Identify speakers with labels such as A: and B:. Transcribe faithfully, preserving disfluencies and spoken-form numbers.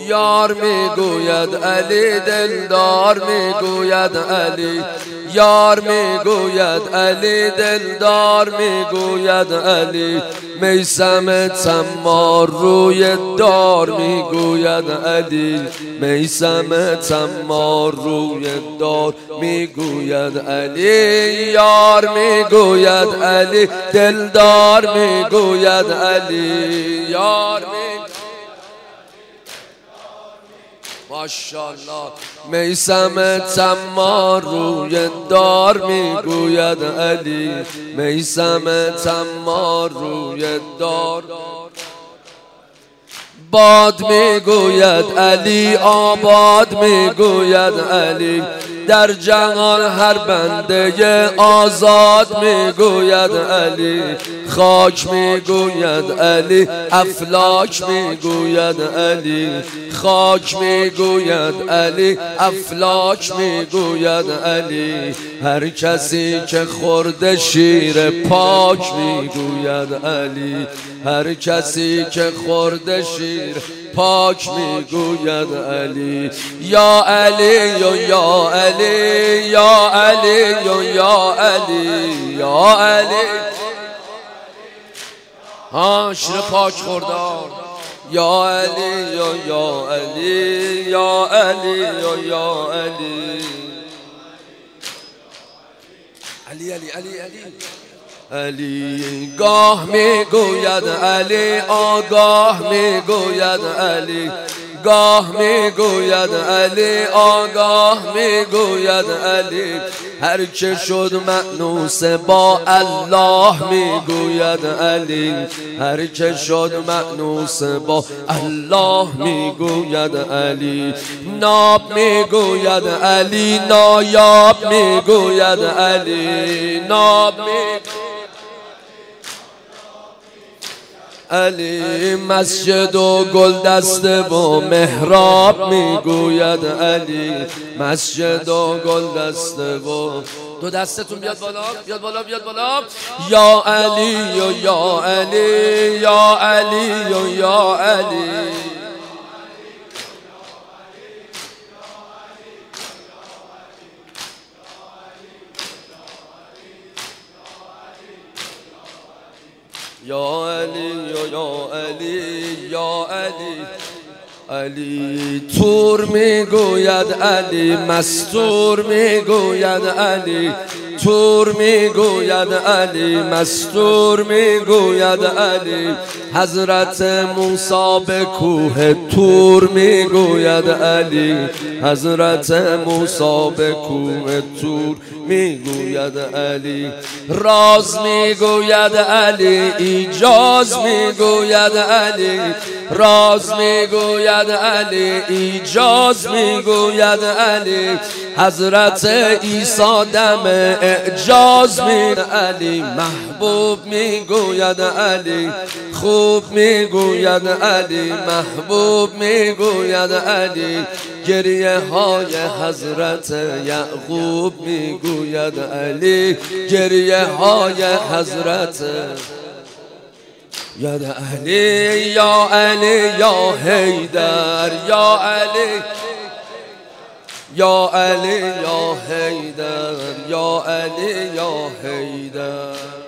A: یار میگوید علی دلدار میگوید علی یار میگوید علی دلدار میگوید علی میثم تمار روی دار میگوید علی میثم تمار روی دار میگوید علی یار میگوید علی دلدار میگوید علی یار میگوید ماشاءالله میثم تمار روی دار میگوید علی میثم تمار روی دار باد میگوید علی آباد میگوید علی در جهان هر بنده آزاد میگوید علی خاک میگوید علی افلاک میگوید علی خاک میگوید علی افلاک میگوید علی هر کسی که خورده شیر پاک میگوید علی هر کسی که خورده شیر پاک میگوید علی یا علی یا علی یا علی یا علی یا علی ها شیر پاک خوردار یا علی یا یا علی یا علی یا یا علی علی علی علی علی علی گاه میگوید علی آگاه میگوید علی گاه میگوید علی آگاه میگوید علی هر که شد مأنوس با الله میگوید علی هر که شد مأنوس با الله میگوید علی ناب میگوید علی نایاب میگوید علی ناب میگوید علی مسجد و گل دسته و محراب میگوید علی مسجد و گل دسته و دو دستتون بیاد بالا بیاد بالا بیاد بالا یا علی و یا علی یا علی و یا علی یا علی یا علی یا علی علی تور میگوید علی مستور میگوید علی تور میگوید علی مستور میگوید علی حضرت موسی به کوه تور میگوید علی حضرت موسی به کوه تور میگوید علی راز میگوید علی ایجاز میگوید علی راز میگوید علی ایجاز میگوید علی حضرت عیسی دم اعجاز میگوید علی محبوب میگوید علی خوب میگوید علی محبوب میگوید علی گریه های حضرت یعقوب میگوید علی گریه های حضرت یا علی یا علی یا حیدر یا علی یا علی یا حیدر یا علی یا حیدر